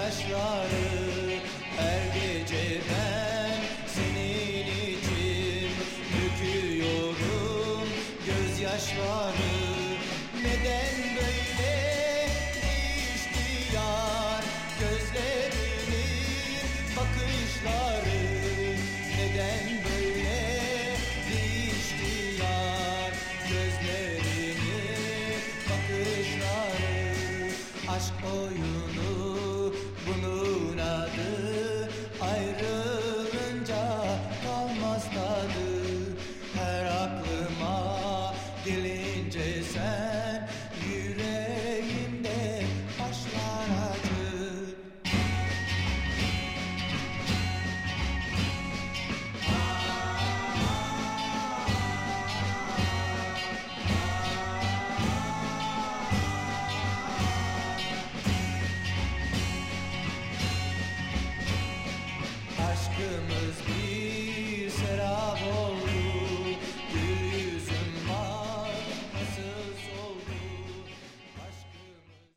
gözyaşları. Her gece ben senin için döküyorum gözyaşları. Neden böyle değişti yar gözlerinin bakışları? Neden böyle değişti yar gözlerinin bakışları? Aşk oyunu bunun adı, ayrı